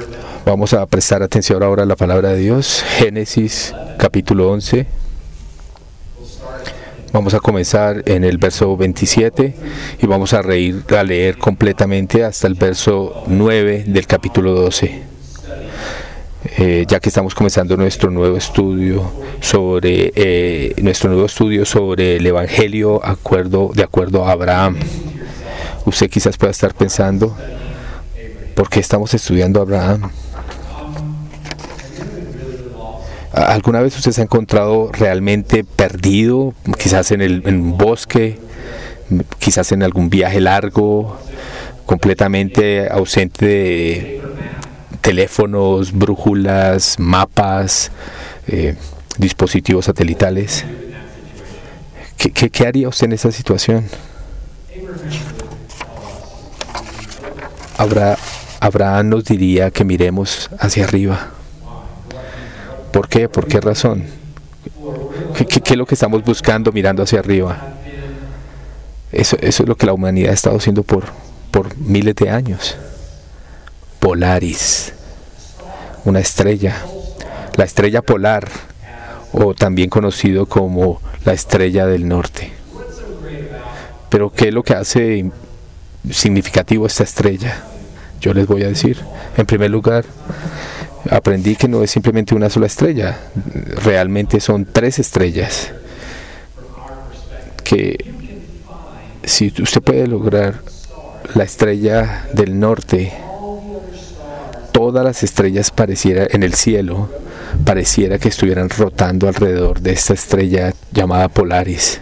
Vamos a prestar atención ahora a la palabra de Dios. Génesis capítulo 11. Vamos a comenzar en el verso 27 y vamos a leer completamente hasta el verso 9 del capítulo 12. Ya que estamos comenzando nuestro nuevo estudio sobre el Evangelio de acuerdo a Abraham. Usted quizás pueda estar pensando, ¿por qué estamos estudiando a Abraham? ¿Alguna vez usted se ha encontrado realmente perdido? Quizás en un bosque, quizás en algún viaje largo, completamente ausente de teléfonos, brújulas, mapas, dispositivos satelitales. ¿Qué haría usted en esa situación? Abraham nos diría que miremos hacia arriba. ¿Por qué? ¿Por qué razón? ¿Qué es lo que estamos buscando mirando hacia arriba? Eso es lo que la humanidad ha estado haciendo por miles de años. Polaris, una estrella, la estrella polar, o también conocido como la estrella del norte. Pero ¿qué es lo que hace significativo esta estrella? Yo les voy a decir. En primer lugar, aprendí que no es simplemente una sola estrella, realmente son 3 estrellas. Que si usted puede lograr la estrella del norte, todas las estrellas en el cielo pareciera que estuvieran rotando alrededor de esta estrella llamada Polaris.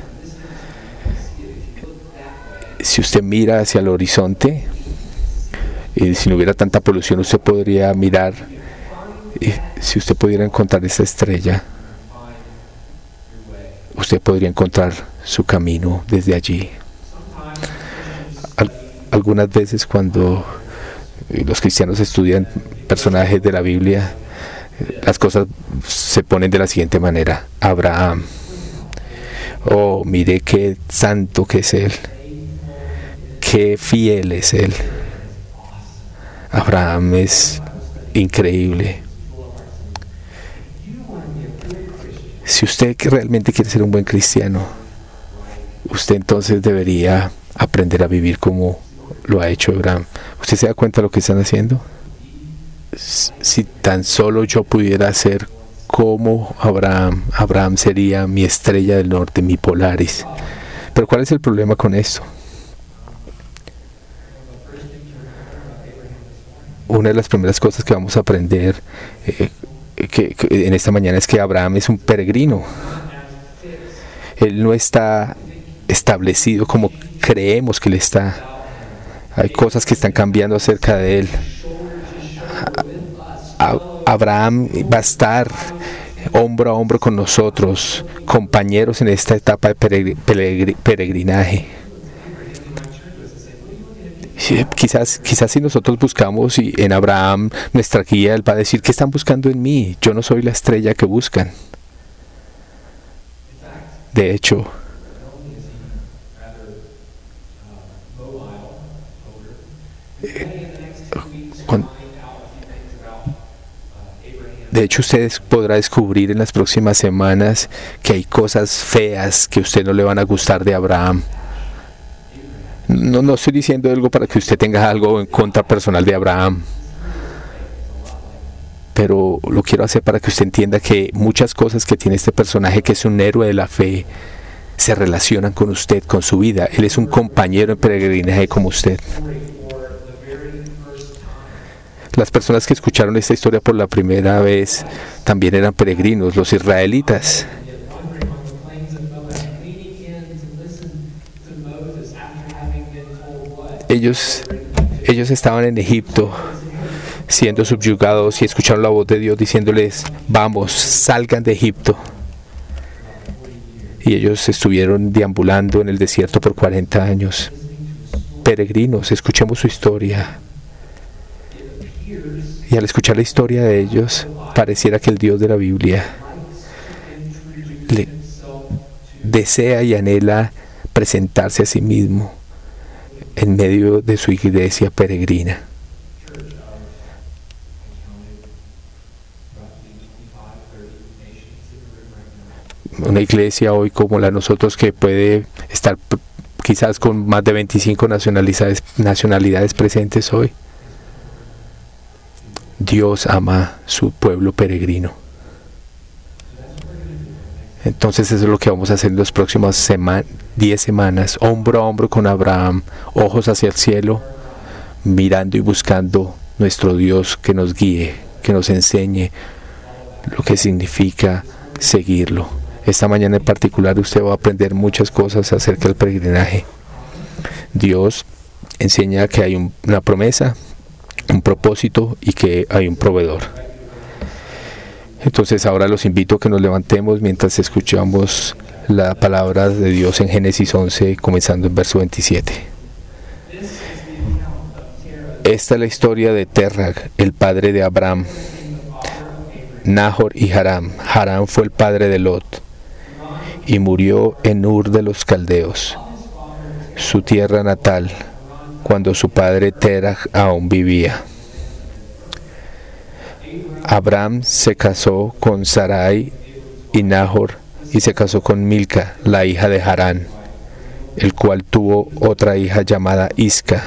Si usted mira hacia el horizonte, y si no hubiera tanta polución, usted podría mirar, y si usted pudiera encontrar esa estrella, usted podría encontrar su camino desde allí. Algunas veces cuando los cristianos estudian personajes de la Biblia, las cosas se ponen de la siguiente manera. Abraham, oh, mire qué santo que es él, qué fiel es él. Abraham es increíble. Si usted realmente quiere ser un buen cristiano, usted entonces debería aprender a vivir como lo ha hecho Abraham. ¿Usted se da cuenta de lo que están haciendo? Si tan solo yo pudiera ser como Abraham, Abraham sería mi estrella del norte, mi Polaris. Pero ¿cuál es el problema con esto? Una de las primeras cosas que vamos a aprender que en esta mañana es que Abraham es un peregrino. Él no está establecido como creemos que él está. Hay cosas que están cambiando acerca de él. Abraham va a estar hombro a hombro con nosotros, compañeros en esta etapa de peregrinaje. Quizás si nosotros buscamos en Abraham nuestra guía, él va a decir: ¿qué están buscando en mí? Yo no soy la estrella que buscan. De hecho, ustedes podrán descubrir en las próximas semanas que hay cosas feas que a usted no le van a gustar de Abraham. No estoy diciendo algo para que usted tenga algo en contra personal de Abraham, pero lo quiero hacer para que usted entienda que muchas cosas que tiene este personaje, que es un héroe de la fe, se relacionan con usted, con su vida. Él es un compañero en peregrinaje como usted. Las personas que escucharon esta historia por la primera vez también eran peregrinos, los israelitas. Ellos estaban en Egipto siendo subyugados y escucharon la voz de Dios diciéndoles: vamos, salgan de Egipto. Y ellos estuvieron deambulando en el desierto por 40 años. Peregrinos, escuchemos su historia. Y al escuchar la historia de ellos, pareciera que el Dios de la Biblia desea y anhela presentarse a sí mismo en medio de su iglesia peregrina. una iglesia hoy como la de nosotros que puede estar quizás con más de 25 nacionalidades presentes hoy. Dios ama su pueblo peregrino. Entonces eso es lo que vamos a hacer en las próximas 10 semanas, hombro a hombro con Abraham, ojos hacia el cielo, mirando y buscando nuestro Dios que nos guíe, que nos enseñe lo que significa seguirlo. Esta mañana en particular usted va a aprender muchas cosas acerca del peregrinaje. Dios enseña que hay una promesa, un propósito y que hay un proveedor. Entonces ahora los invito a que nos levantemos mientras escuchamos la palabra de Dios en Génesis 11, comenzando en verso 27. Esta es la historia de Terach, el padre de Abraham, Nahor y Haram. Haram fue el padre de Lot y murió en Ur de los Caldeos, su tierra natal, cuando su padre Terach aún vivía. Abraham se casó con Sarai y Nahor y se casó con Milca, la hija de Harán, el cual tuvo otra hija llamada Isca.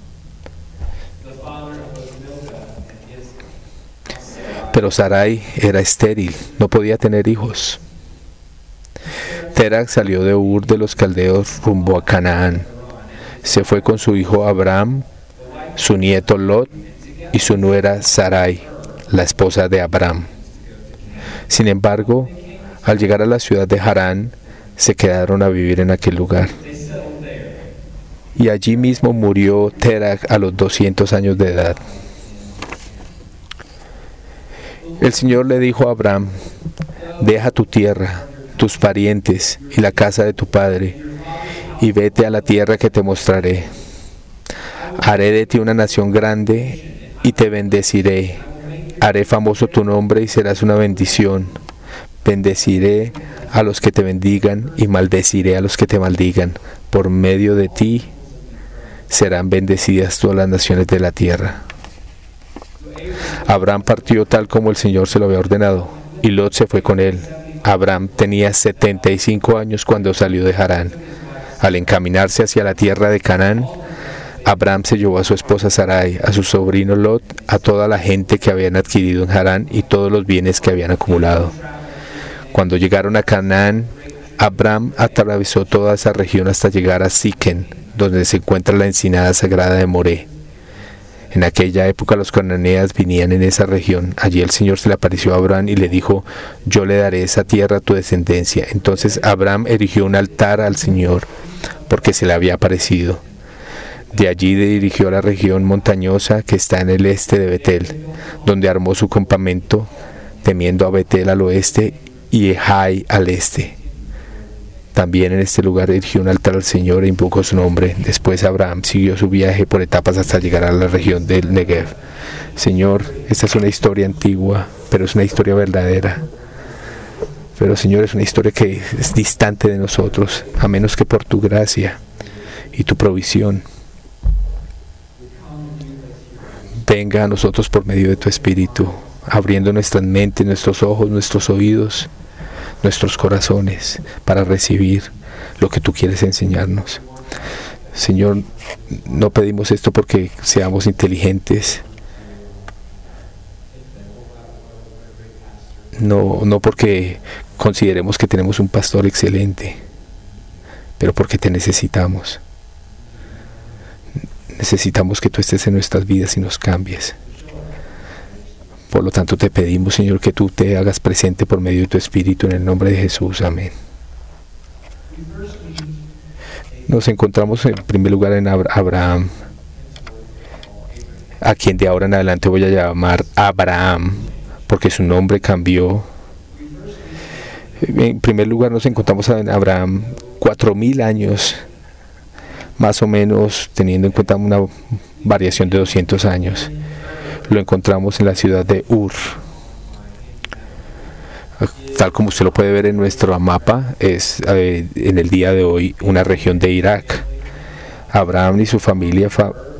Pero Sarai era estéril, no podía tener hijos. Terach salió de Ur de los Caldeos rumbo a Canaán. Se fue con su hijo Abraham, su nieto Lot y su nuera Sarai, la esposa de Abraham. Sin embargo, al llegar a la ciudad de Harán, se quedaron a vivir en aquel lugar. Y allí mismo murió Terach a los 200 años de edad. El Señor le dijo a Abraham: deja tu tierra, tus parientes y la casa de tu padre, y vete a la tierra que te mostraré. Haré de ti una nación grande y te bendeciré. Haré famoso tu nombre y serás una bendición. Bendeciré a los que te bendigan y maldeciré a los que te maldigan. Por medio de ti serán bendecidas todas las naciones de la tierra. Abraham partió tal como el Señor se lo había ordenado, y Lot se fue con él. Abraham tenía 75 años cuando salió de Harán. Al encaminarse hacia la tierra de Canaán, Abraham se llevó a su esposa Sarai, a su sobrino Lot, a toda la gente que habían adquirido en Harán y todos los bienes que habían acumulado. Cuando llegaron a Canaán, Abraham atravesó toda esa región hasta llegar a Siquem, donde se encuentra la encina sagrada de Moré. En aquella época los cananeas vinían en esa región. Allí el Señor se le apareció a Abraham y le dijo: yo le daré esa tierra a tu descendencia. Entonces Abraham erigió un altar al Señor, porque se le había aparecido. De allí dirigió a la región montañosa que está en el este de Betel, donde armó su campamento, temiendo a Betel al oeste y Jai al este. También en este lugar erigió un altar al Señor e invocó su nombre. Después Abraham siguió su viaje por etapas hasta llegar a la región del Negev. Señor, esta es una historia antigua, pero es una historia verdadera. Pero Señor, es una historia que es distante de nosotros, a menos que por tu gracia y tu provisión venga a nosotros por medio de tu Espíritu, abriendo nuestras mentes, nuestros ojos, nuestros oídos, nuestros corazones, para recibir lo que tú quieres enseñarnos. Señor, no pedimos esto porque seamos inteligentes, no porque consideremos que tenemos un pastor excelente, pero porque te necesitamos. Necesitamos que tú estés en nuestras vidas y nos cambies. Por lo tanto te pedimos, Señor, que tú te hagas presente por medio de tu Espíritu, en el nombre de Jesús. Amén. Nos encontramos en primer lugar en Abraham, a quien de ahora en adelante voy a llamar Abraham, porque su nombre cambió. En primer lugar nos encontramos en Abraham 4000 años, más o menos, teniendo en cuenta una variación de 200 años. Lo encontramos en la ciudad de Ur. Tal como usted lo puede ver en nuestro mapa, es en el día de hoy una región de Irak. Abraham y su familia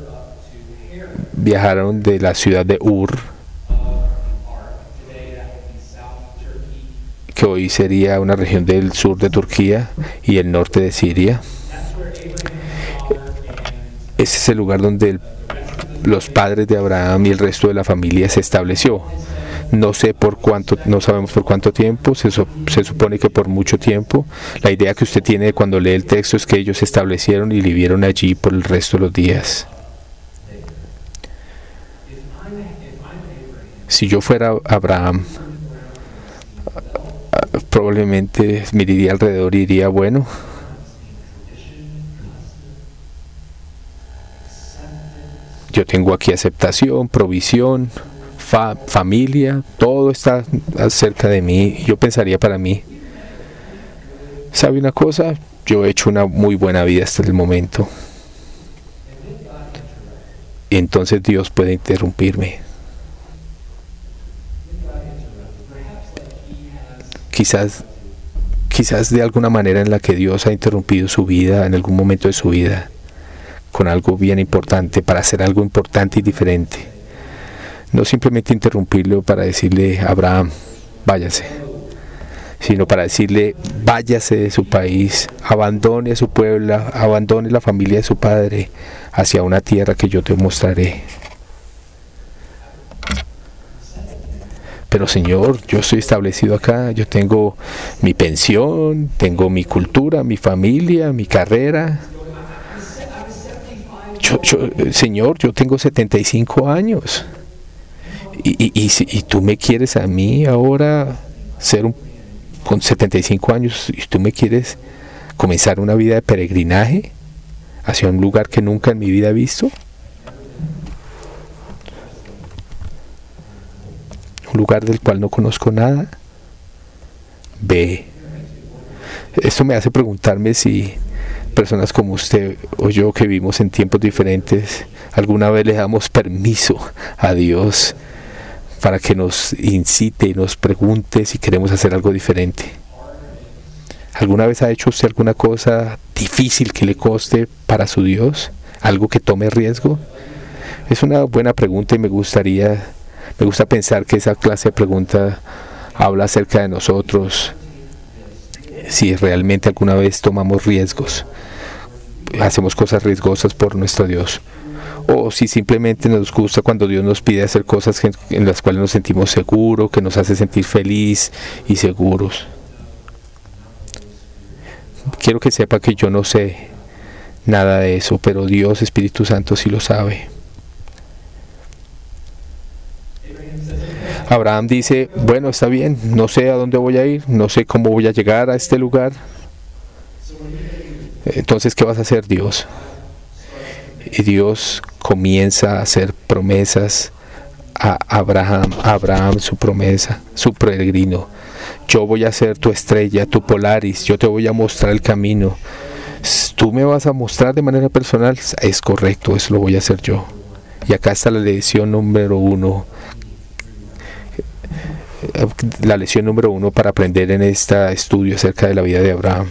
viajaron de la ciudad de Ur, que hoy sería una región del sur de Turquía y el norte de Siria. Ese es el lugar donde los padres de Abraham y el resto de la familia se estableció. No sé por cuánto, no sabemos por cuánto tiempo, se supone que por mucho tiempo. La idea que usted tiene cuando lee el texto es que ellos se establecieron y vivieron allí por el resto de los días. Si yo fuera Abraham, probablemente miraría alrededor y diría, bueno, yo tengo aquí aceptación, provisión, familia, todo está cerca de mí. Yo pensaría para mí, ¿sabe una cosa? Yo he hecho una muy buena vida hasta el momento. Y entonces Dios puede interrumpirme. Quizás de alguna manera en la que Dios ha interrumpido su vida, en algún momento de su vida, con algo bien importante, para hacer algo importante y diferente. No simplemente interrumpirlo para decirle, Abraham, váyase, sino para decirle, váyase de su país, abandone a su pueblo, abandone la familia de su padre hacia una tierra que yo te mostraré. Pero Señor, yo estoy establecido acá, yo tengo mi pensión, tengo mi cultura, mi familia, mi carrera. Señor, yo tengo 75 años. Y tú me quieres a mí ahora con 75 años, y tú me quieres comenzar una vida de peregrinaje hacia un lugar que nunca en mi vida he visto. Un lugar del cual no conozco nada. Esto me hace preguntarme si personas como usted o yo, que vivimos en tiempos diferentes, alguna vez le damos permiso a Dios para que nos incite y nos pregunte si queremos hacer algo diferente. ¿Alguna vez ha hecho usted alguna cosa difícil que le coste para su Dios? ¿Algo que tome riesgo? Es una buena pregunta y me gusta pensar que esa clase de pregunta habla acerca de nosotros, si realmente alguna vez tomamos riesgos, hacemos cosas riesgosas por nuestro Dios, o si simplemente nos gusta cuando Dios nos pide hacer cosas en las cuales nos sentimos seguros, que nos hace sentir feliz y seguros. Quiero que sepa que yo no sé nada de eso, pero Dios, Espíritu Santo, sí lo sabe. Abraham dice, bueno, está bien, no sé a dónde voy a ir, no sé cómo voy a llegar a este lugar. Entonces, ¿qué vas a hacer, Dios? Y Dios comienza a hacer promesas a Abraham su promesa, su peregrino. Yo voy a ser tu estrella, tu Polaris, yo te voy a mostrar el camino. Tú me vas a mostrar de manera personal, es correcto, eso lo voy a hacer yo. Y acá está la lección número 1. La lección número 1 para aprender en este estudio acerca de la vida de Abraham.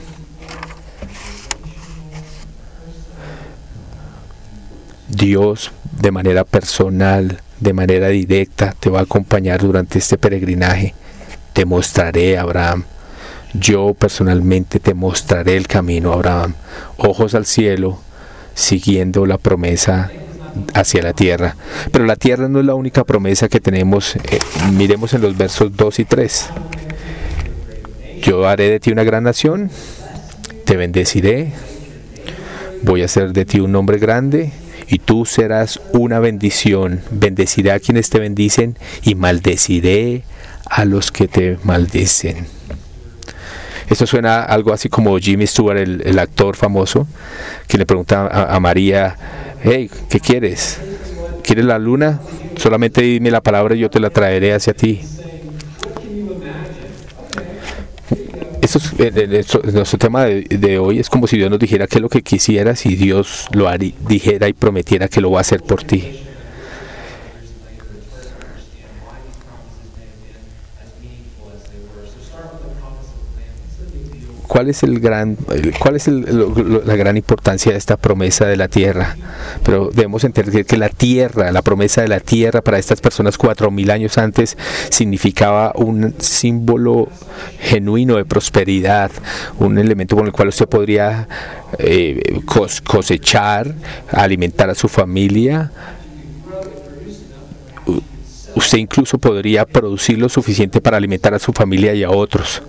Dios, de manera personal, de manera directa, te va a acompañar durante este peregrinaje. Te mostraré, Abraham. Yo personalmente te mostraré el camino, Abraham. Ojos al cielo, siguiendo la promesa hacia la tierra. Pero la tierra no es la única promesa que tenemos. Miremos en los versos 2 y 3. Yo haré de ti una gran nación, te bendeciré, voy a hacer de ti un hombre grande, y tú serás una bendición. Bendeciré a quienes te bendicen y maldeciré a los que te maldicen. Esto suena algo así como Jimmy Stewart, el actor famoso, que le pregunta a María, hey, ¿qué quieres? ¿Quieres la luna? Solamente dime la palabra y yo te la traeré hacia ti. Nuestro tema de hoy es como si Dios nos dijera qué es lo que quisieras y Dios lo dijera y prometiera que lo va a hacer por ti. ¿Cuál es la gran importancia de esta promesa de la tierra? Pero debemos entender que la tierra, la promesa de la tierra para estas personas 4000 años antes significaba un símbolo genuino de prosperidad, un elemento con el cual usted podría cosechar, alimentar a su familia. Usted incluso podría producir lo suficiente para alimentar a su familia y a otros.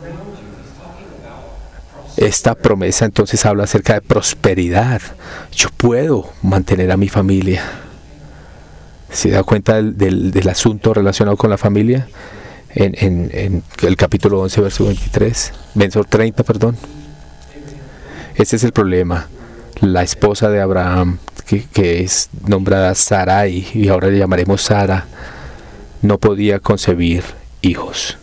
Esta promesa entonces habla acerca de prosperidad. Yo puedo mantener a mi familia. ¿Se da cuenta del asunto relacionado con la familia? En el capítulo 11, verso 30, perdón. Este es el problema. La esposa de Abraham, que es nombrada Sarai, y ahora le llamaremos Sara, no podía concebir hijos.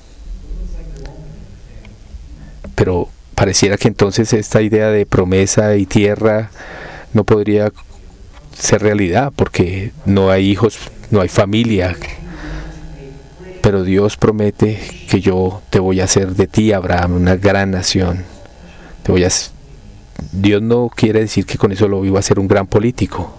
Pero pareciera que entonces esta idea de promesa y tierra no podría ser realidad, porque no hay hijos, no hay familia. Pero Dios promete que yo te voy a hacer de ti, Abraham, una gran nación. Dios no quiere decir que con eso lo iba a ser un gran político.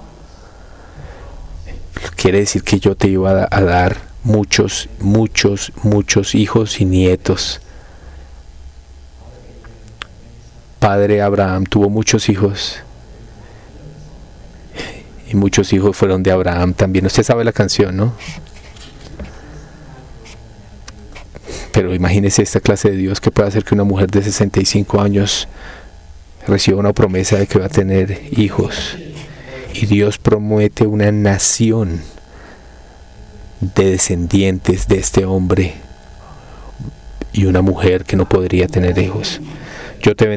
Quiere decir que yo te iba a dar muchos hijos y nietos. Padre Abraham tuvo muchos hijos y muchos hijos fueron de Abraham también. Usted sabe la canción, ¿no? Pero imagínese esta clase de Dios que puede hacer que una mujer de 65 años reciba una promesa de que va a tener hijos. Y Dios promete una nación de descendientes de este hombre y una mujer que no podría tener hijos. Yo te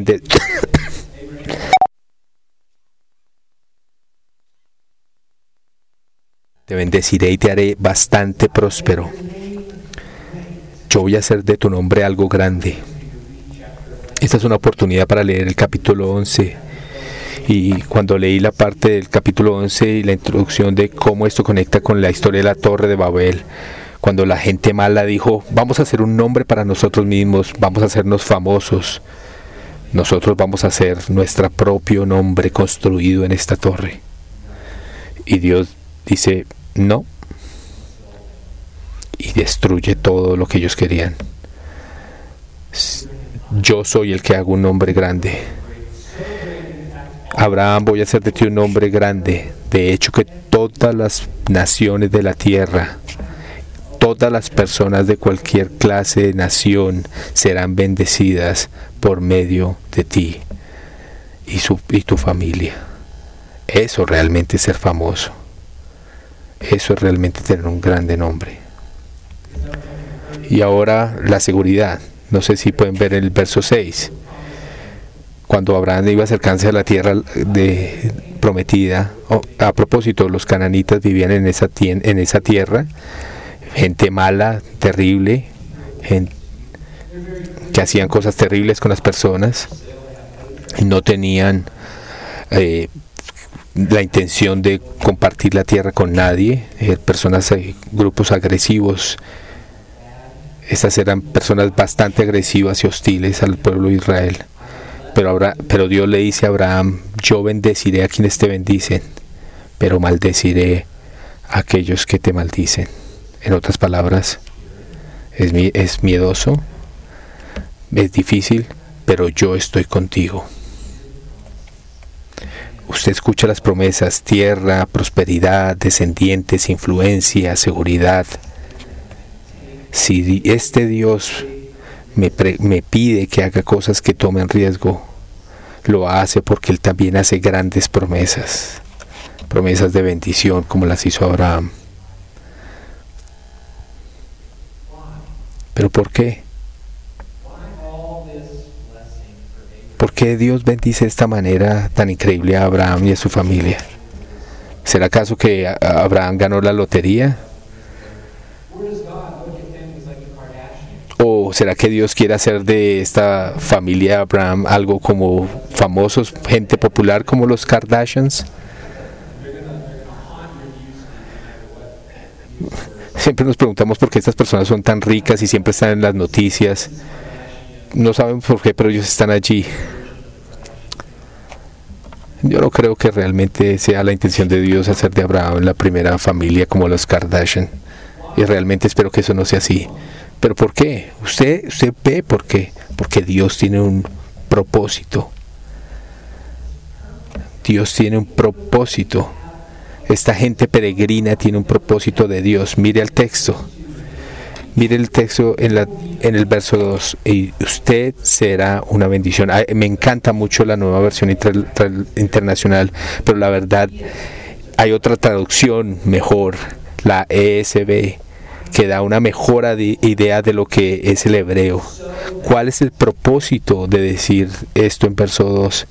bendeciré y te haré bastante próspero. Yo voy a hacer de tu nombre algo grande. Esta es una oportunidad para leer el capítulo 11. Y cuando leí la parte del capítulo 11 y la introducción de cómo esto conecta con la historia de la Torre de Babel, cuando la gente mala dijo, vamos a hacer un nombre para nosotros mismos, vamos a hacernos famosos, nosotros vamos a hacer nuestro propio nombre construido en esta torre. Y Dios dice, no, y destruye todo lo que ellos querían. Yo soy el que hago un nombre grande. Abraham, voy a hacer de ti un hombre grande. De hecho, que todas las naciones de la tierra, todas las personas de cualquier clase de nación serán bendecidas por medio de ti y tu familia. Eso realmente es ser famoso. Eso es realmente tener un grande nombre. Y ahora la seguridad. No sé si pueden ver el verso 6. Cuando Abraham iba a acercarse a la tierra prometida, a propósito, los cananitas vivían en esa tierra, gente mala, terrible, gente que hacían cosas terribles con las personas, y no tenían la intención de compartir la tierra con nadie, grupos agresivos. Estas eran personas bastante agresivas y hostiles al pueblo de Israel. Pero Dios le dice a Abraham, yo bendeciré a quienes te bendicen, pero maldeciré a aquellos que te maldicen. En otras palabras, es miedoso, es difícil, pero yo estoy contigo. Usted escucha las promesas, tierra, prosperidad, descendientes, influencia, seguridad. Si este Dios me pide que haga cosas que tomen riesgo, lo hace porque Él también hace grandes promesas, promesas de bendición como las hizo Abraham. ¿Pero por qué? ¿Por qué Dios bendice de esta manera tan increíble a Abraham y a su familia? ¿Será acaso que Abraham ganó la lotería? ¿O será que Dios quiere hacer de esta familia Abraham algo como famosos, gente popular como los Kardashians? Siempre nos preguntamos por qué estas personas son tan ricas y siempre están en las noticias. no saben por qué, pero ellos están allí. Yo no creo que realmente sea la intención de Dios hacer de Abraham la primera familia como los Kardashian. Y realmente espero que eso no sea así. ¿Pero por qué? Usted ve por qué. Porque Dios tiene un propósito. Dios tiene un propósito. Esta gente peregrina tiene un propósito de Dios. Mire el texto. Mire el texto en el verso 2. Y usted será una bendición. Me encanta mucho la nueva versión internacional, pero la verdad hay otra traducción mejor, la ESV, que da una mejor idea de lo que es el hebreo. ¿Cuál es el propósito de decir esto en verso 2?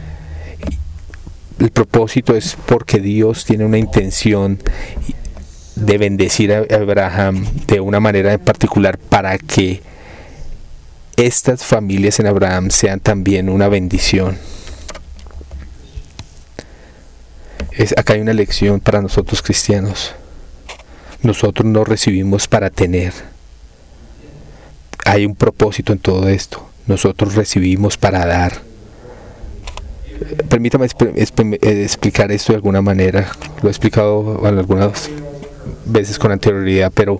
El propósito es porque Dios tiene una intención de bendecir a Abraham de una manera en particular para que estas familias en Abraham sean también una bendición. Acá hay una lección para nosotros cristianos. Nosotros no recibimos para tener. Hay un propósito en todo esto. Nosotros recibimos para dar. Permítame explicar esto de alguna manera. Lo he explicado algunas veces con anterioridad, pero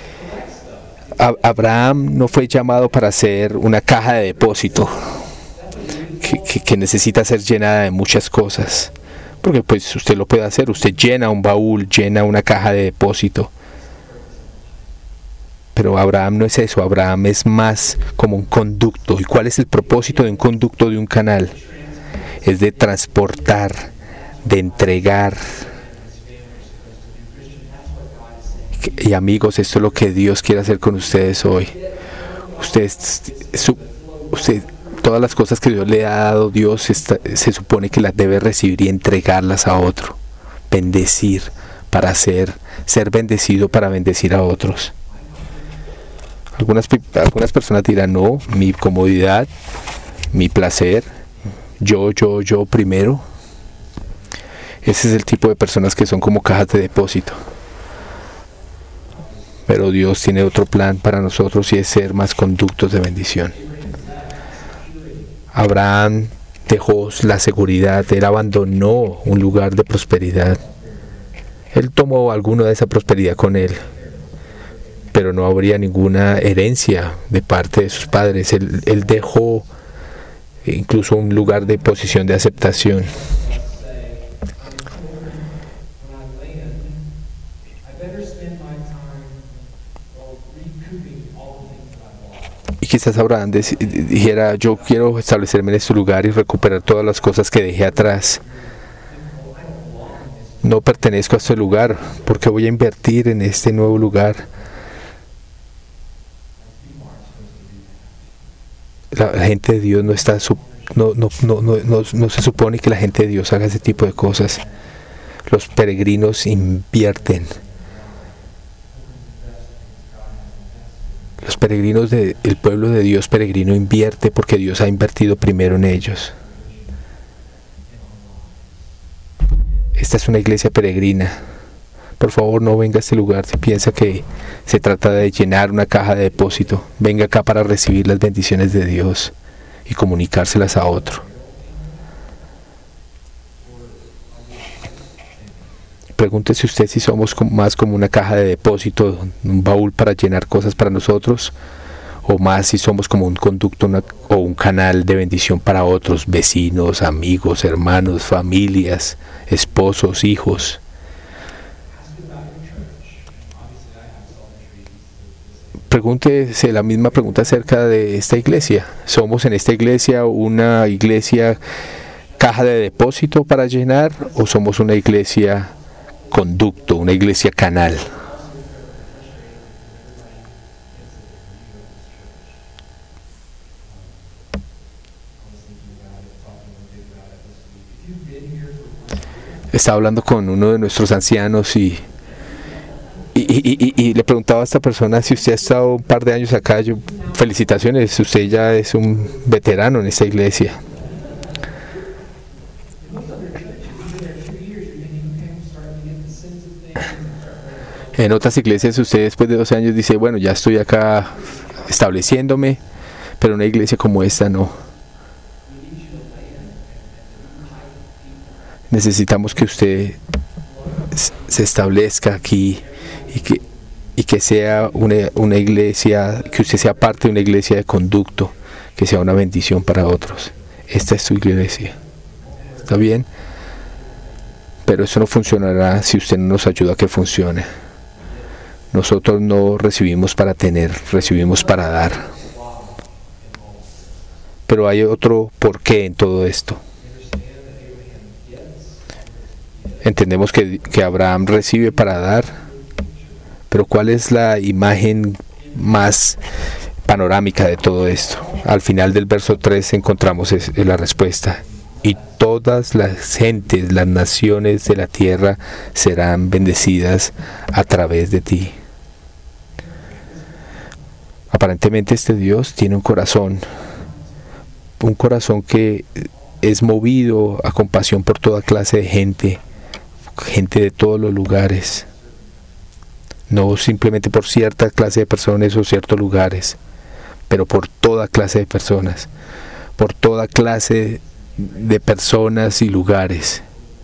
Abraham no fue llamado para ser una caja de depósito que necesita ser llenada de muchas cosas, porque pues usted lo puede hacer. Usted llena un baúl, llena una caja de depósito, pero Abraham no es eso. Abraham es más como un conducto. ¿Y cuál es el propósito de un conducto, de un canal? Es de transportar, de entregar. Y amigos, esto es lo que Dios quiere hacer con ustedes hoy. Usted, todas las cosas que Dios le ha dado, Dios se supone que las debe recibir y entregarlas a otro. Bendecir para ser bendecido para bendecir a otros. Algunas personas dirán, no, mi comodidad, mi placer, yo primero. Ese es el tipo de personas que son como cajas de depósito. Pero Dios tiene otro plan para nosotros y es ser más conductos de bendición. Abraham dejó la seguridad, él abandonó un lugar de prosperidad. Él tomó alguna de esa prosperidad con él, pero no habría ninguna herencia de parte de sus padres. Él dejó incluso un lugar de posición de aceptación. Y quizás Abraham dijera, yo quiero establecerme en este lugar y recuperar todas las cosas que dejé atrás. No pertenezco a este lugar, porque voy a invertir en este nuevo lugar. La gente de Dios no se supone que la gente de Dios haga ese tipo de cosas. Los peregrinos invierten. Los peregrinos el pueblo de Dios peregrino invierte porque Dios ha invertido primero en ellos. Esta es una iglesia peregrina. Por favor, no venga a este lugar si piensa que se trata de llenar una caja de depósito. Venga acá para recibir las bendiciones de Dios y comunicárselas a otro. Pregúntese usted si somos más como una caja de depósito, un baúl para llenar cosas para nosotros, o más si somos como un conducto o un canal de bendición para otros, vecinos, amigos, hermanos, familias, esposos, hijos. Pregúntese la misma pregunta acerca de esta iglesia. ¿Somos en esta iglesia una iglesia caja de depósito para llenar, o somos una iglesia conducto, una iglesia canal? Estaba hablando con uno de nuestros ancianos y le preguntaba a esta persona si usted ha estado un par de años acá. Felicitaciones, usted ya es un veterano en esta iglesia. En otras iglesias usted después de 12 años dice, bueno, ya estoy acá estableciéndome, Pero una iglesia como esta no. Necesitamos que usted se establezca aquí y que sea una iglesia, que usted sea parte de una iglesia de conducto, que sea una bendición para otros. Esta es su iglesia. ¿Está bien? Pero eso no funcionará si usted no nos ayuda a que funcione. Nosotros no recibimos para tener, recibimos para dar. Pero hay otro porqué en todo esto. Entendemos que Abraham recibe para dar, pero ¿cuál es la imagen más panorámica de todo esto? Al final del verso 3 encontramos la respuesta. Y todas las gentes, las naciones de la tierra serán bendecidas a través de ti. Aparentemente este Dios tiene un corazón que es movido a compasión por toda clase de gente de todos los lugares, no simplemente por cierta clase de personas o ciertos lugares, pero por toda clase de personas, por toda clase de personas y lugares.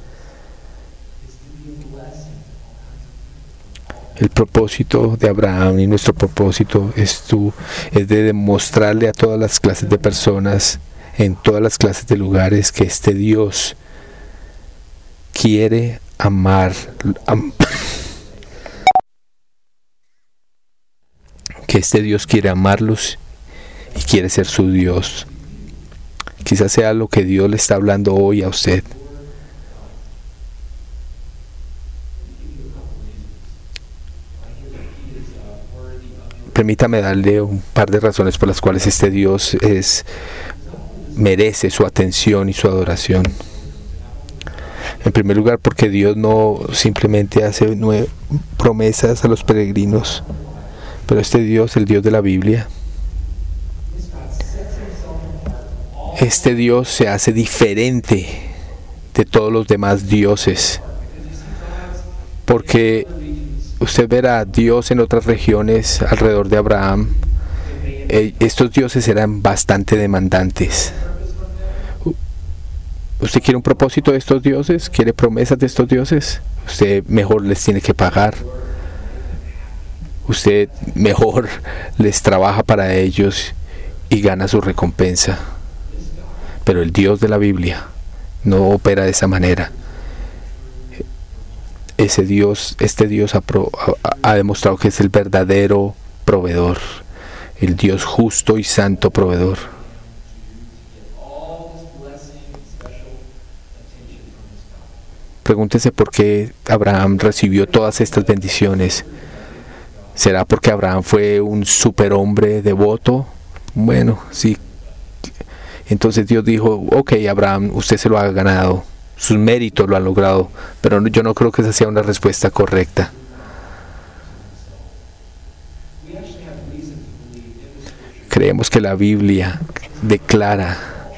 El propósito de Abraham y nuestro propósito es de demostrarle a todas las clases de personas, en todas las clases de lugares, que este Dios quiere que este Dios quiere amarlos y quiere ser su Dios. Quizás sea lo que Dios le está hablando hoy a usted. Permítame darle un par de razones por las cuales este Dios merece su atención y su adoración. En primer lugar, porque Dios no simplemente hace promesas a los peregrinos, pero este Dios, el Dios de la Biblia, este Dios se hace diferente de todos los demás dioses, porque usted verá a Dios en otras regiones alrededor de Abraham. Estos dioses eran bastante demandantes. ¿Usted quiere un propósito de estos dioses? ¿Quiere promesas de estos dioses? Usted mejor les tiene que pagar. Usted mejor les trabaja para ellos y gana su recompensa. Pero el Dios de la Biblia no opera de esa manera. Este Dios ha demostrado que es el verdadero proveedor, el Dios justo y santo proveedor. Pregúntese por qué Abraham recibió todas estas bendiciones. ¿Será porque Abraham fue un superhombre devoto? Bueno, sí. Entonces Dios dijo, ok, Abraham, usted se lo ha ganado, sus méritos lo han logrado, pero yo no creo que esa sea una respuesta correcta. Creemos que la Biblia declara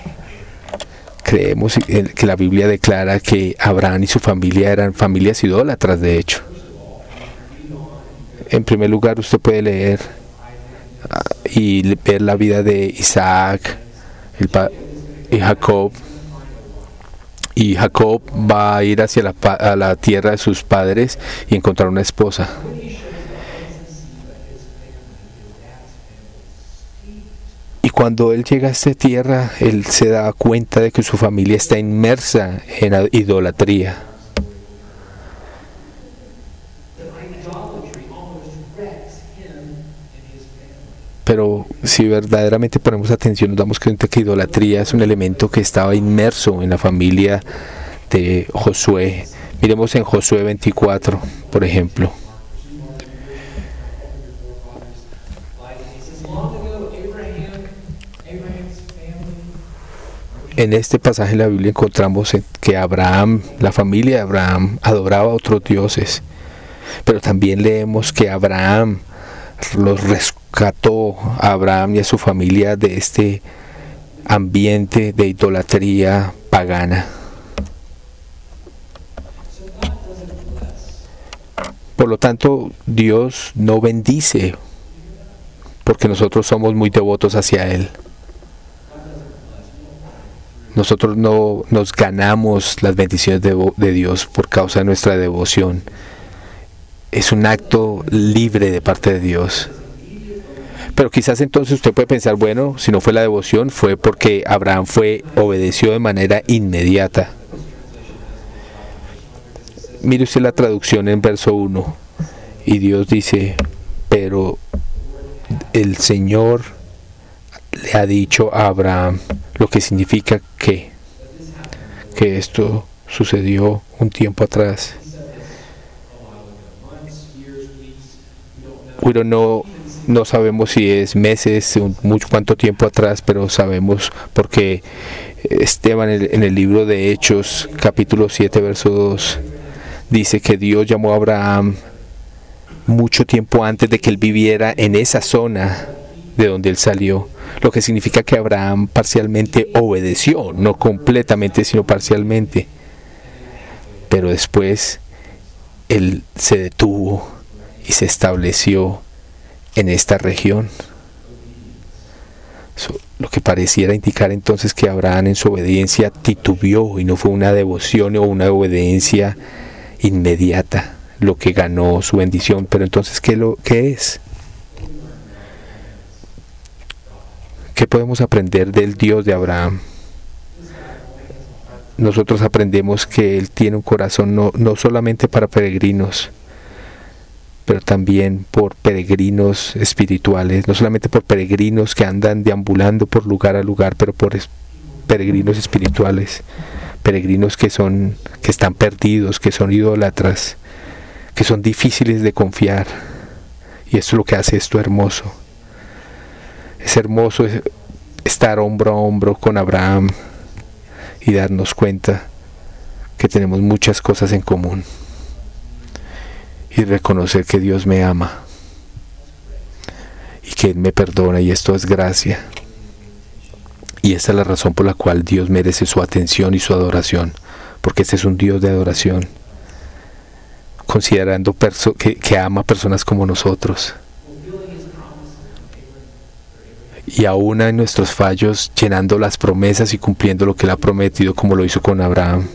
que Abraham y su familia eran familias idólatras, de hecho. En primer lugar, usted puede leer y ver la vida de Isaac y Jacob. Y Jacob va a ir hacia a la tierra de sus padres y encontrar una esposa. Y cuando él llega a esta tierra, él se da cuenta de que su familia está inmersa en la idolatría. Pero si verdaderamente ponemos atención, nos damos cuenta que idolatría es un elemento que estaba inmerso en la familia de Josué. Miremos en Josué 24, por ejemplo. En este pasaje de la Biblia encontramos que Abraham, la familia de Abraham, adoraba a otros dioses. Pero también leemos que Abraham los rescató a Abraham y a su familia de este ambiente de idolatría pagana. Por lo tanto, Dios no bendice porque nosotros somos muy devotos hacia Él. Nosotros no nos ganamos las bendiciones de Dios por causa de nuestra devoción. Es un acto libre de parte de Dios. Pero quizás entonces usted puede pensar, bueno, si no fue la devoción, fue porque Abraham obedeció de manera inmediata. Mire usted la traducción en verso 1. Y Dios dice, pero el Señor le ha dicho a Abraham, lo que significa que esto sucedió un tiempo atrás. Bueno, no sabemos si es meses, cuánto tiempo atrás, pero sabemos porque Esteban en el libro de Hechos, capítulo 7, verso 2, dice que Dios llamó a Abraham mucho tiempo antes de que él viviera en esa zona de donde él salió, lo que significa que Abraham parcialmente obedeció, no completamente, sino parcialmente. Pero después él se detuvo y se estableció en esta región. Lo que pareciera indicar entonces que Abraham en su obediencia titubeó y no fue una devoción o una obediencia inmediata lo que ganó su bendición. Pero entonces, ¿qué es? ¿Qué podemos aprender del Dios de Abraham? Nosotros aprendemos que Él tiene un corazón no solamente para peregrinos, pero también por peregrinos espirituales, no solamente por peregrinos que andan deambulando por lugar a lugar, pero por peregrinos espirituales, peregrinos que están perdidos, que son idólatras, que son difíciles de confiar. Y eso es lo que hace esto hermoso. Es hermoso estar hombro a hombro con Abraham y darnos cuenta que tenemos muchas cosas en común. Y reconocer que Dios me ama y que Él me perdona, y esto es gracia. Y esta es la razón por la cual Dios merece su atención y su adoración, porque este es un Dios de adoración, considerando que ama a personas como nosotros. Y aún en nuestros fallos, llenando las promesas y cumpliendo lo que Él ha prometido, como lo hizo con Abraham.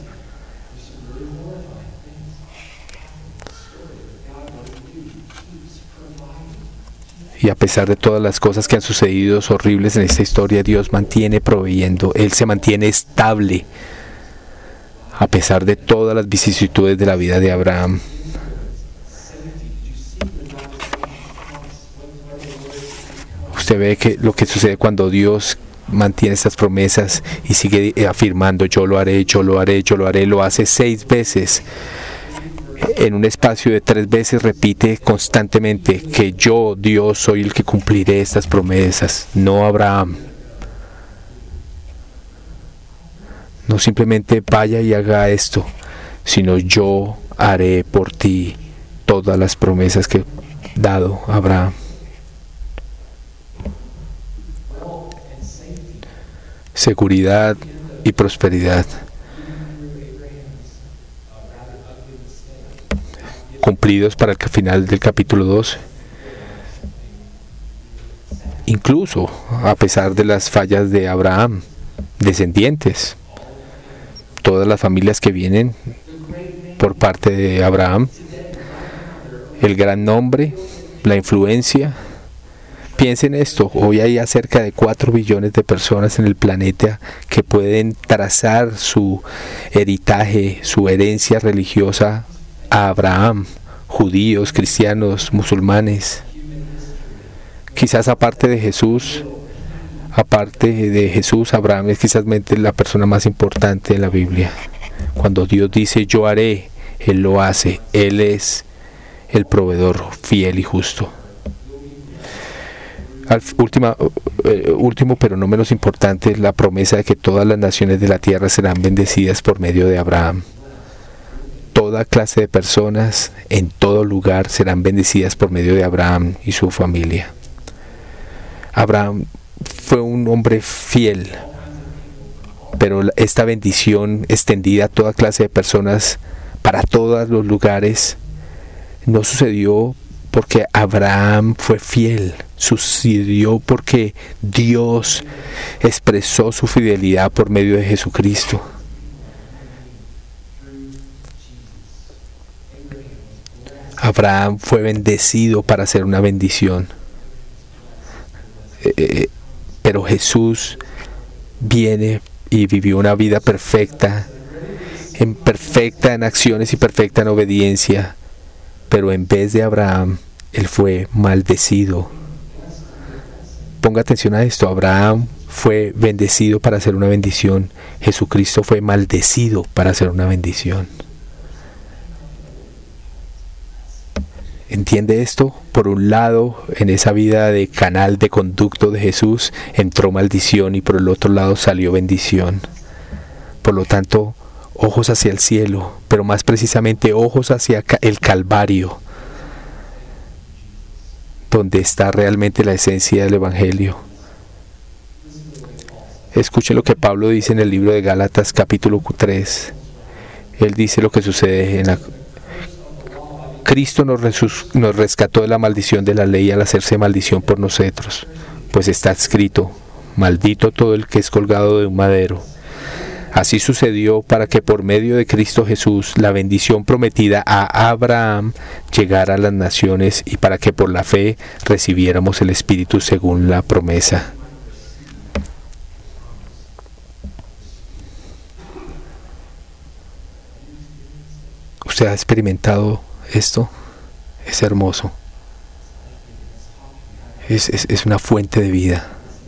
Y a pesar de todas las cosas que han sucedido horribles en esta historia, Dios mantiene proveyendo. Él se mantiene estable a pesar de todas las vicisitudes de la vida de Abraham. Usted ve que lo que sucede cuando Dios mantiene estas promesas y sigue afirmando, yo lo haré, yo lo haré, yo lo haré. Lo hace 6 veces. En un espacio de 3 veces repite constantemente que yo, Dios, soy el que cumpliré estas promesas, no Abraham. No simplemente vaya y haga esto, sino yo haré por ti todas las promesas que he dado a Abraham. Seguridad y prosperidad. Cumplidos para el final del capítulo 12. Incluso a pesar de las fallas de Abraham, descendientes, todas las familias que vienen por parte de Abraham, el gran nombre, la influencia. Piensen esto, hoy hay cerca de 4 billones de personas en el planeta que pueden trazar su heritaje, su herencia religiosa a Abraham, judíos, cristianos, musulmanes. Quizás aparte de Jesús, Abraham es quizás la persona más importante en la Biblia. Cuando Dios dice yo haré, Él lo hace. Él es el proveedor fiel y justo. Último, pero no menos importante, la promesa de que todas las naciones de la tierra serán bendecidas por medio de Abraham. Toda clase de personas en todo lugar serán bendecidas por medio de Abraham y su familia. Abraham fue un hombre fiel, pero esta bendición extendida a toda clase de personas para todos los lugares no sucedió porque Abraham fue fiel, sucedió porque Dios expresó su fidelidad por medio de Jesucristo. Abraham fue bendecido para ser una bendición. Pero Jesús viene y vivió una vida perfecta en acciones y perfecta en obediencia. Pero en vez de Abraham, él fue maldecido. Ponga atención a esto. Abraham fue bendecido para ser una bendición. Jesucristo fue maldecido para ser una bendición. ¿Entiende esto? Por un lado, en esa vida de canal de conducto de Jesús, entró maldición y por el otro lado salió bendición. Por lo tanto, ojos hacia el cielo, pero más precisamente ojos hacia el Calvario, donde está realmente la esencia del Evangelio. Escuchen lo que Pablo dice en el libro de Gálatas capítulo 3. Él dice lo que sucede en la... Cristo nos rescató de la maldición de la ley al hacerse maldición por nosotros, pues está escrito: maldito todo el que es colgado de un madero. Así sucedió para que por medio de Cristo Jesús la bendición prometida a Abraham llegara a las naciones y para que por la fe recibiéramos el Espíritu según la promesa. ¿Usted ha experimentado esto? Es hermoso. Es una fuente de vida.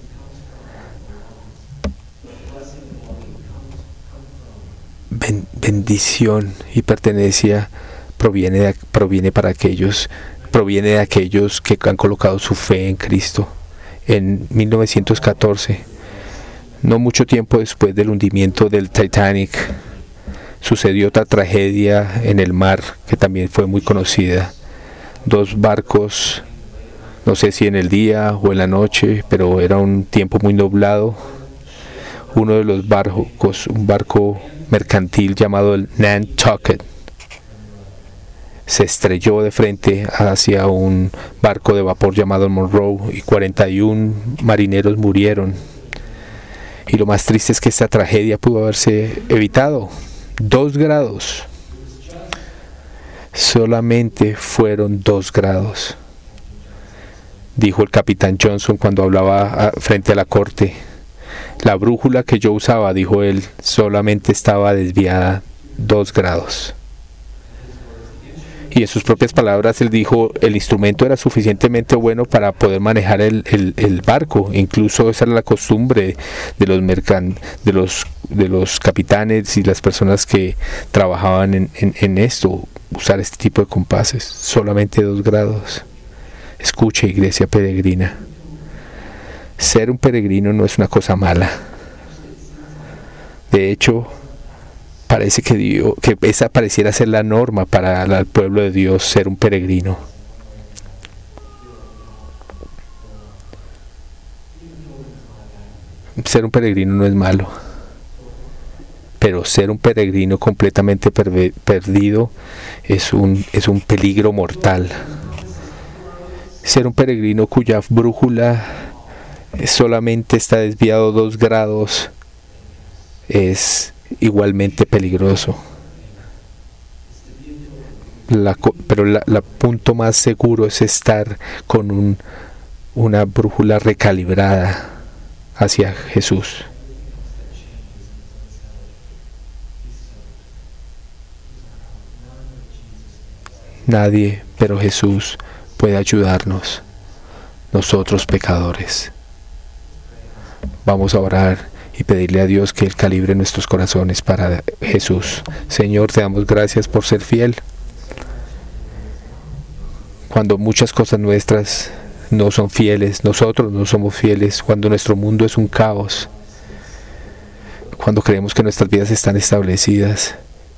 Bendición y pertenencia proviene de aquellos que han colocado su fe en Cristo. En 1914, no mucho tiempo después del hundimiento del Titanic, sucedió otra tragedia en el mar que también fue muy conocida. Dos barcos, no sé si en el día o en la noche, pero era un tiempo muy nublado. Uno de los barcos, un barco mercantil llamado el Nantucket, se estrelló de frente hacia un barco de vapor llamado el Monroe y 41 marineros murieron. Y lo más triste es que esta tragedia pudo haberse evitado. 2 grados. Solamente fueron 2 grados. Dijo el capitán Johnson cuando hablaba frente a la corte. La brújula que yo usaba, dijo él, solamente estaba desviada 2 grados. Y en sus propias palabras él dijo, el instrumento era suficientemente bueno para poder manejar el barco. Incluso esa era la costumbre de los capitanes y las personas que trabajaban en esto, usar este tipo de compases. Solamente 2 grados. Escuche, iglesia peregrina. Ser un peregrino no es una cosa mala. De hecho, parece que esa pareciera ser la norma para el pueblo de Dios, ser un peregrino. Ser un peregrino no es malo, pero ser un peregrino completamente perdido es un peligro mortal. Ser un peregrino cuya brújula solamente está desviado 2 grados es igualmente peligroso. Pero el punto más seguro es estar con una brújula recalibrada hacia Jesús. Nadie pero Jesús puede ayudarnos, nosotros pecadores. Vamos a orar y pedirle a Dios que Él calibre nuestros corazones para Jesús. Señor, te damos gracias por ser fiel. Cuando muchas cosas nuestras no son fieles, nosotros no somos fieles, cuando nuestro mundo es un caos, cuando creemos que nuestras vidas están establecidas.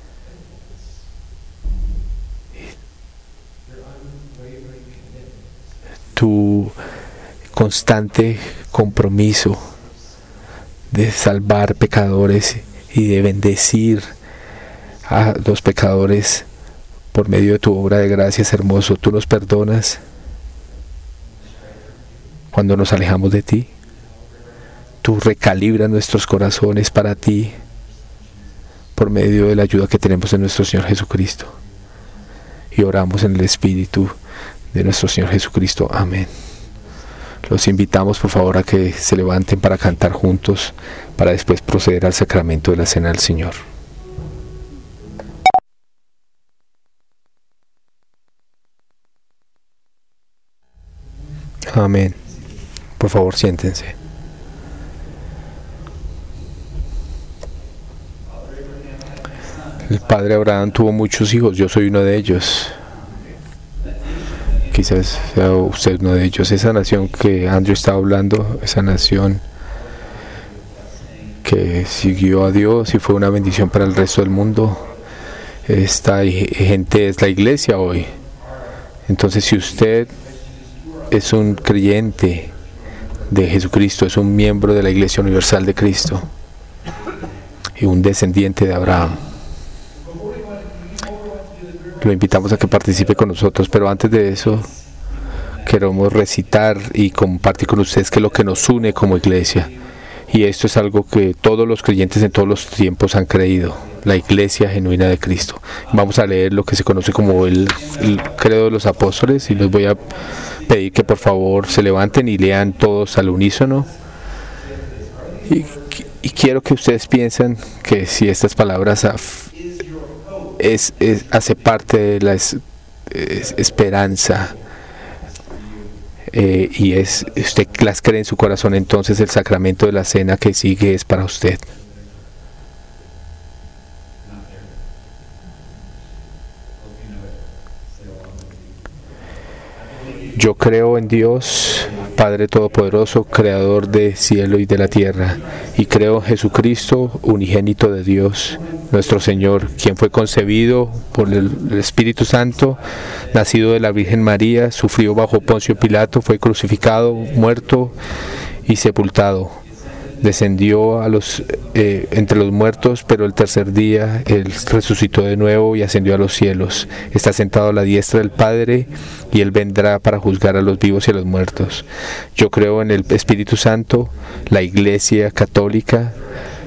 Tu constante compromiso de salvar pecadores y de bendecir a los pecadores por medio de tu obra de gracia es hermoso. Tú nos perdonas cuando nos alejamos de ti. Tú recalibras nuestros corazones para ti por medio de la ayuda que tenemos en nuestro Señor Jesucristo. Y oramos en el Espíritu de nuestro Señor Jesucristo. Amén. Los invitamos por favor a que se levanten para cantar juntos, para después proceder al sacramento de la Cena del Señor. Amén. Por favor, siéntense. El padre Abraham tuvo muchos hijos, yo soy uno de ellos. Quizás sea usted uno de ellos. Esa nación que Andrew estaba hablando, esa nación que siguió a Dios y fue una bendición para el resto del mundo, esta gente es la iglesia hoy. Entonces, si usted es un creyente de Jesucristo, es un miembro de la Iglesia Universal de Cristo y un descendiente de Abraham, lo invitamos a que participe con nosotros. Pero antes de eso, queremos recitar y compartir con ustedes que es lo que nos une como iglesia. Y esto es algo que todos los creyentes en todos los tiempos han creído: la iglesia genuina de Cristo. Vamos a leer lo que se conoce como el credo de los apóstoles, y les voy a pedir que por favor se levanten y lean todos al unísono. Y quiero que ustedes piensen que si estas palabras hace parte de la esperanza, y usted las cree en su corazón, entonces el sacramento de la cena que sigue es para usted. Yo creo en Dios, Padre Todopoderoso, Creador del cielo y de la tierra, y creo en Jesucristo, unigénito de Dios, nuestro Señor, quien fue concebido por el Espíritu Santo, nacido de la Virgen María, sufrió bajo Poncio Pilato, fue crucificado, muerto y sepultado. Descendió entre los muertos, pero el tercer día Él resucitó de nuevo y ascendió a los cielos. Está sentado a la diestra del Padre, y Él vendrá para juzgar a los vivos y a los muertos. Yo creo en el Espíritu Santo, la Iglesia Católica,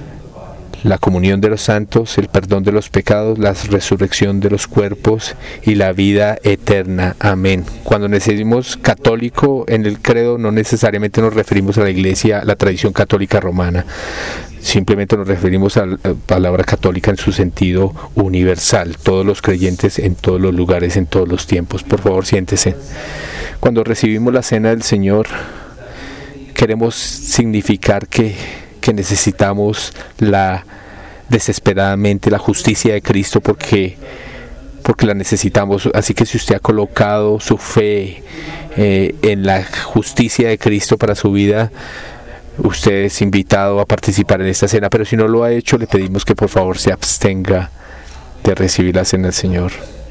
la comunión de los santos, el perdón de los pecados, la resurrección de los cuerpos y la vida eterna. Amén. Cuando decimos católico en el credo, no necesariamente nos referimos a la iglesia, la tradición católica romana. Simplemente nos referimos a la palabra católica en su sentido universal. Todos los creyentes en todos los lugares, en todos los tiempos. Por favor, siéntese. Cuando recibimos la cena del Señor, queremos significar que necesitamos desesperadamente la justicia de Cristo, porque la necesitamos. Así que si usted ha colocado su fe en la justicia de Cristo para su vida, usted es invitado a participar en esta cena. Pero si no lo ha hecho, le pedimos que por favor se abstenga de recibir la cena del Señor.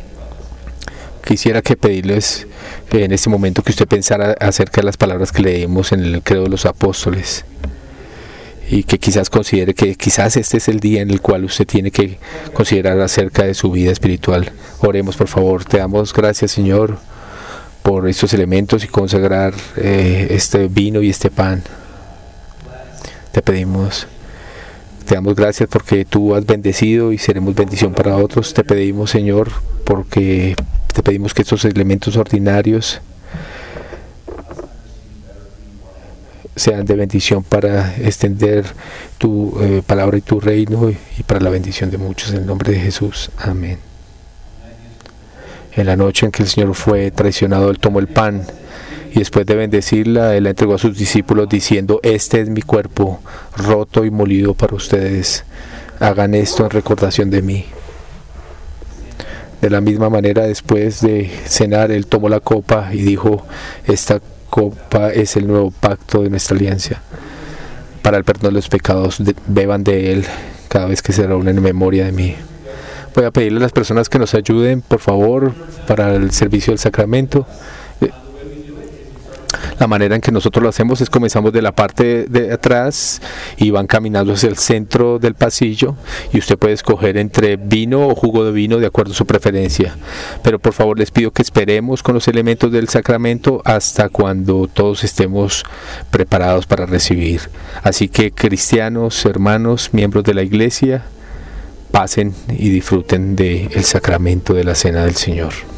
Quisiera que pedirles que en este momento que usted pensara acerca de las palabras que leemos en el credo de los apóstoles, y que quizás considere que quizás este es el día en el cual usted tiene que considerar acerca de su vida espiritual. Oremos por favor. Te damos gracias, Señor, por estos elementos y consagrar este vino y este pan. Te damos gracias porque tú has bendecido y seremos bendición para otros. Te pedimos, Señor, porque te pedimos que estos elementos ordinarios sean de bendición para extender tu palabra y tu reino, y para la bendición de muchos, en el nombre de Jesús. Amén. En la noche en que el Señor fue traicionado, Él tomó el pan, y después de bendecirla, Él la entregó a sus discípulos diciendo: este es mi cuerpo, roto y molido para ustedes. Hagan esto en recordación de mí. De la misma manera, después de cenar, Él tomó la copa y dijo: esta copa es el nuevo pacto de nuestra alianza. Para el perdón de los pecados, beban de él cada vez que se reúnen en memoria de mí. Voy a pedirle a las personas que nos ayuden, por favor, para el servicio del sacramento. La manera en que nosotros lo hacemos es comenzamos de la parte de atrás y van caminando hacia el centro del pasillo, y usted puede escoger entre vino o jugo de vino de acuerdo a su preferencia. Pero por favor les pido que esperemos con los elementos del sacramento hasta cuando todos estemos preparados para recibir. Así que cristianos, hermanos, miembros de la iglesia, pasen y disfruten del sacramento de la Cena del Señor.